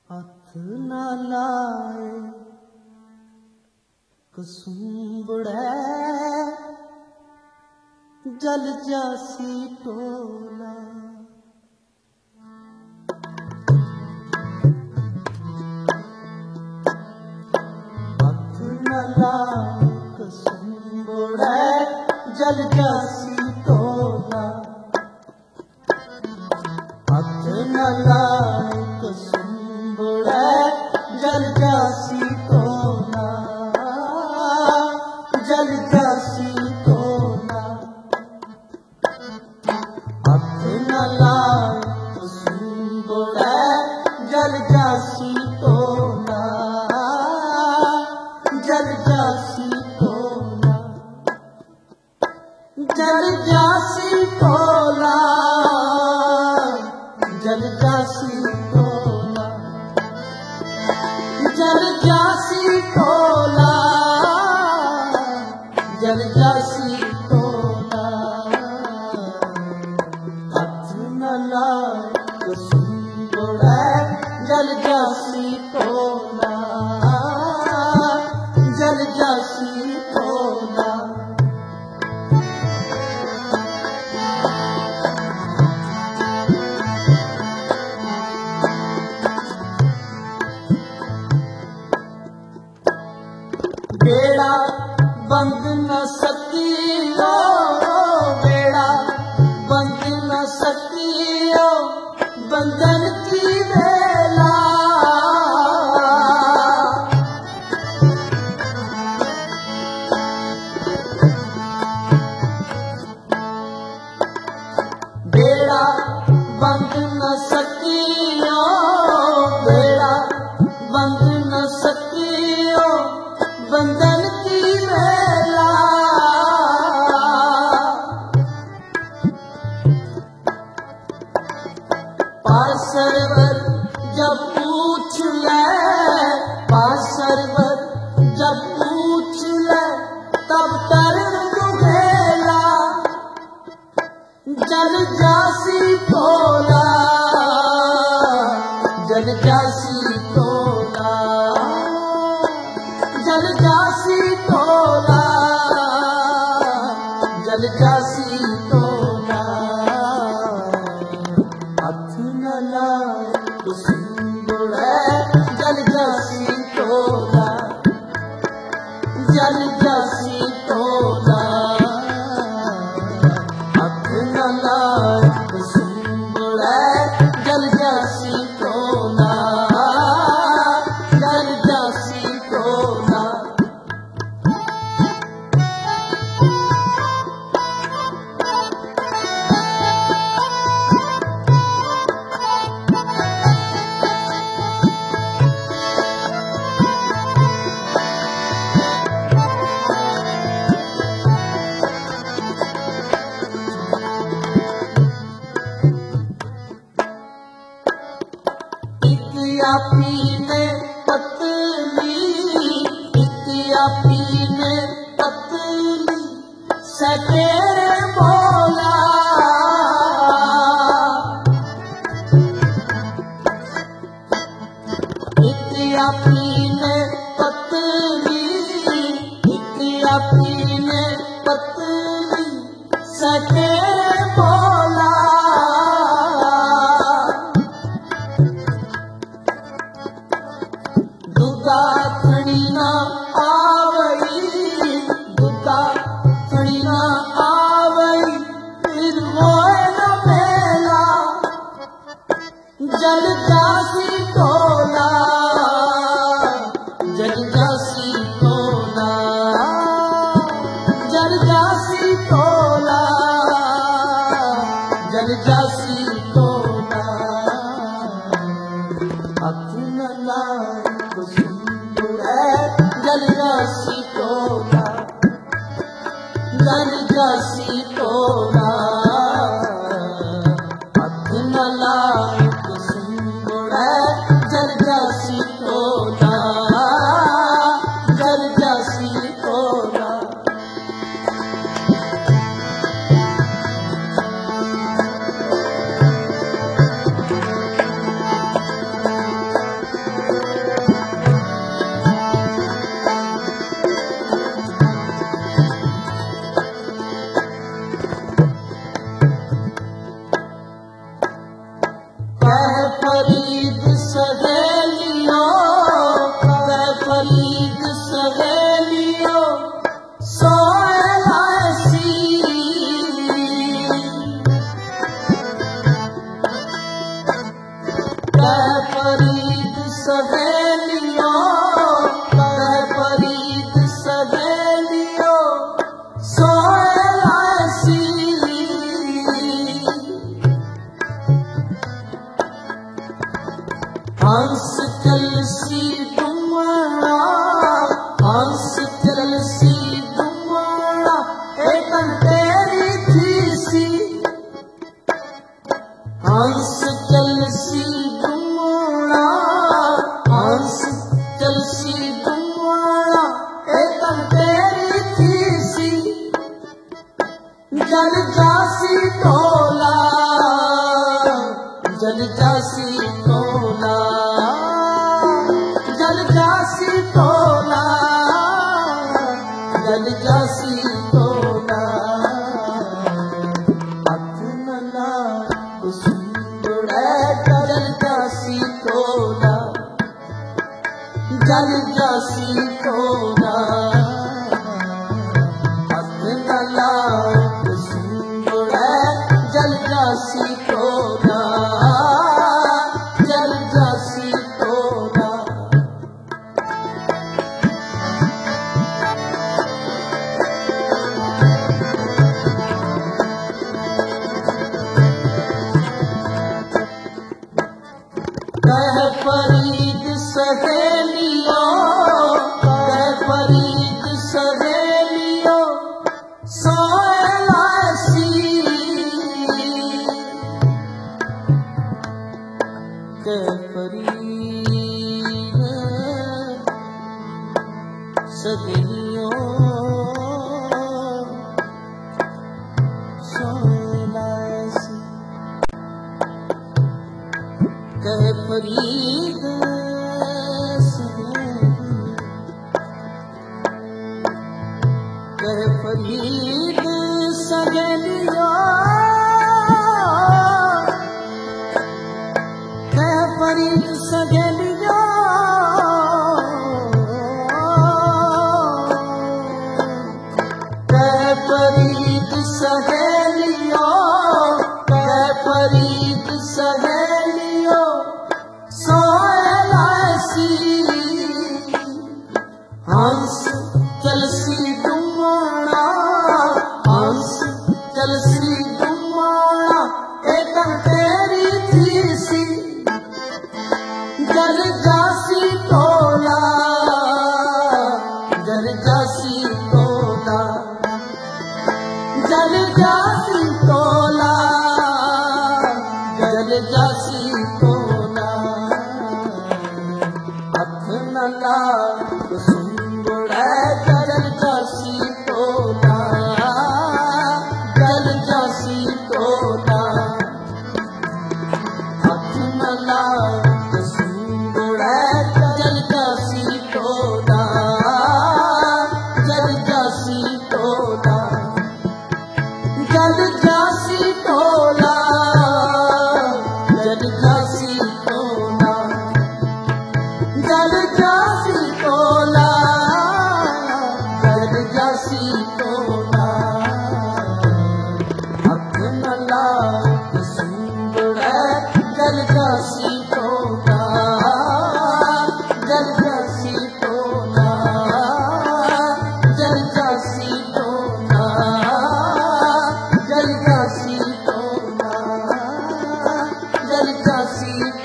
हथ ना लाए कसुंबड़े जल जासी टोला। हथ ना लाए कसुंबड़े जल जासी टोला। हथ न लाए कसुंबड़े जल जासी टोला। जल जासी टोला। हथ न लाए कसुंबड़े जल जासी टोला। जल जासी टोला। जल जासी टोला। जल जासी टोला। जल जासी टोला। जल जासी टोला। हथ न लाए कसुंबड़े जल जासी टोला। जल जासी टोला। बेड़ा बंद न सकियो। बेड़ा बंद न सकियो बंधन की बेला। बेड़ा बंद न सकियो। बेड़ा बंद न सकियो बंधन की बेला। पासरवर जब पूछ ले। पासरवर जब पूछ ले तब तरण दुघेला। जल जासी टोला। जल जासी टोला। जल जासी टोला। जल जासी टोला। हथ न लाए कसुंबड़े जल जासी टोला। जल जासी टोला। हथ न लाए कसुंबड़े जल जासी टोला। जल जासी टोला। इतिया पीने पतली। इतिया पीने पतली सकेरे बोला। इतिया पीने पतली। इतिया पीने पतली सकेरे बोला। दुधा खड़ी ना आवई। दुधा खड़ी ना आवई फिर होए न मेला। जल जासी टोला। जल जासी टोला। जल जासी टोला। जल जासी टोला। हथ न लाए कसुंबड़े जल जासी टोला। जल जासी टोला। हथ न लाए कसुंबड़े जल जासी टोला। जल जासी टोला। फरीद सहेलियो, कह फरीद सहेलियो, सोएलासी हंस कलसी डुमरा, हंस कलसी डुमरा, एक तेरी थी सी। हंस कलसी डुमरा, हंस कलसी डुमरा, एक तेरी थी सी। जल जासी तोला, जल जासी तोला, जल जासी तोला, जल जासी तोला। हथ न लाग सुंदड़े जल जासी तोला, जल जासी तोला। हथ न लाग सुंदड़े जल जासी तोला, जल जासी तोला। कह फरीद सहेलियो, कह फरीद सहेलियो, सोएलासी। कह फरीद सहेलियो, सोएलासी। कह फरीद सहेलियो, कह फरीद सहेलियो, कह फरीद सहेलियो, कह फरीद सहेलियो, कह फरीद सहेलियो, सोएलासी। हंस कलसी डुमरा, हंस कलसी डुमरा, एक तेरी थी सी। जल जासी तोला, जल जासी तोला, जल जासी तोला, जल जासी तोला। हथ न लाग सुंदड़े जल जासी तोला, जल जासी तोला। हथ न लाग सुंदड़े जल जासी तोला, जल जासी तोला। जल जासी तोला, जल जासी तोला, जल जासी तोला, जल जासी तोला। हथ न लाग सुंदड़े जल जासी तोला, जल जासी तोला, जल जासी तोला, जल जासी तोला, जल जासी